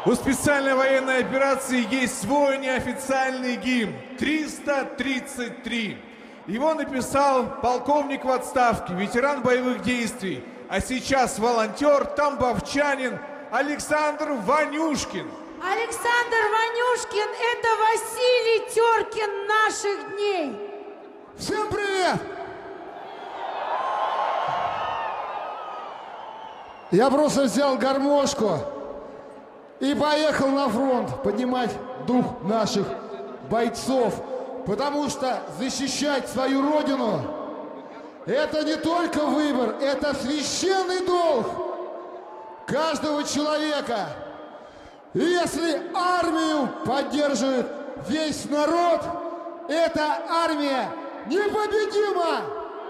У специальной военной операции есть свой неофициальный гимн 333. Его написал полковник в отставке, ветеран боевых действий, а сейчас волонтер, тамбовчанин Александр Ванюшкин. Александр Ванюшкин – это Василий Теркин наших дней. Всем привет! Я просто взял гармошку и поехал на фронт поднимать дух наших бойцов, потому что защищать свою родину – это не только выбор, это священный долг каждого человека. И если армию поддерживает весь народ, эта армия непобедима!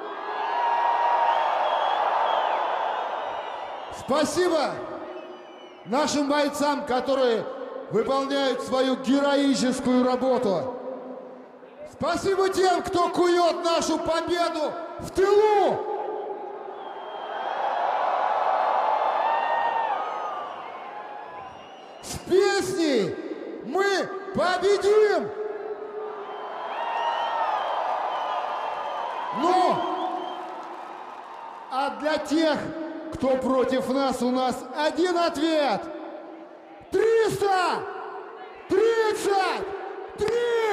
Спасибо нашим бойцам, которые выполняют свою героическую работу. Спасибо тем, кто кует нашу победу в тылу. С песней мы победим! Ну, а для тех, кто против нас, у нас один ответ. 333!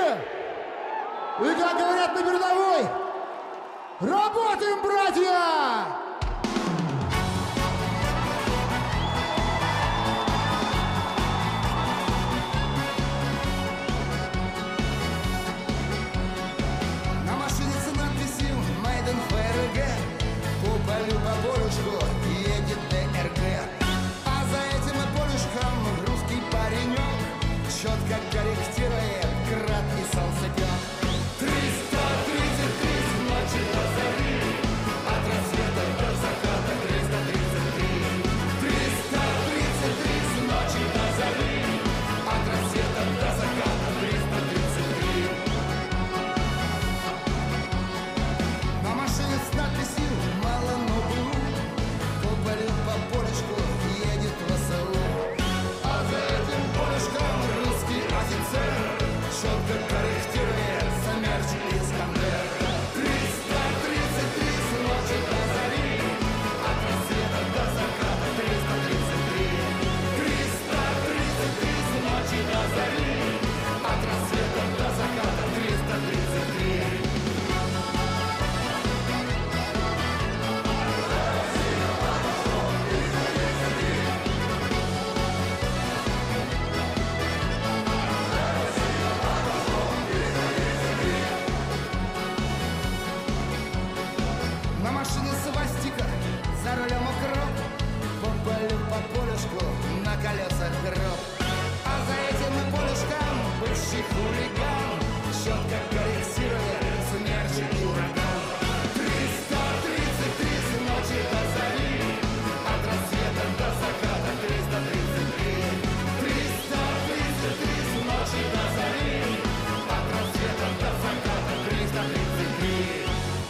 И как говорят на передовой, работаем, братья! На машине с надписью Made in ФРГ. По полю по полюшку едет ДРГ. А за этим полюшком русский паренек четко корректирует град и солнцепек. 333 с ночи до зари, от рассвета до заката 333. 333 с ночи до зари, от рассвета до заката 333. На машине с надписью «Мало, но был». По полю по полюшку едет ВСУ. А за этим полюшком русский офицер четко корректирует Смерч и Искандер. 333 с ночи до зари, от рассвета до заката 333. 333 с ночи до зари, от рассвета до заката 333. На машине свастика, за рулем укроп. По полю по полюшку, на колесах гроб. А за этим полюшком бывший хулиган четко корректирует Смерч и ураган. 333 с ночи до зари, от рассвета до заката 333. 333 с ночи до зари, от рассвета до заката 333.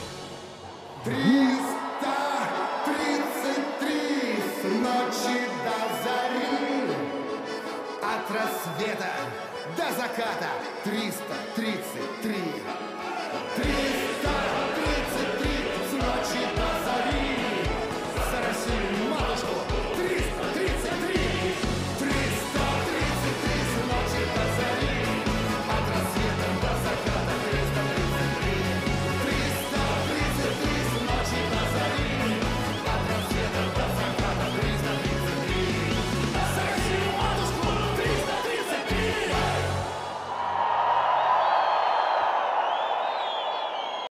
333 с ночи до зари, от рассвета до заката 333.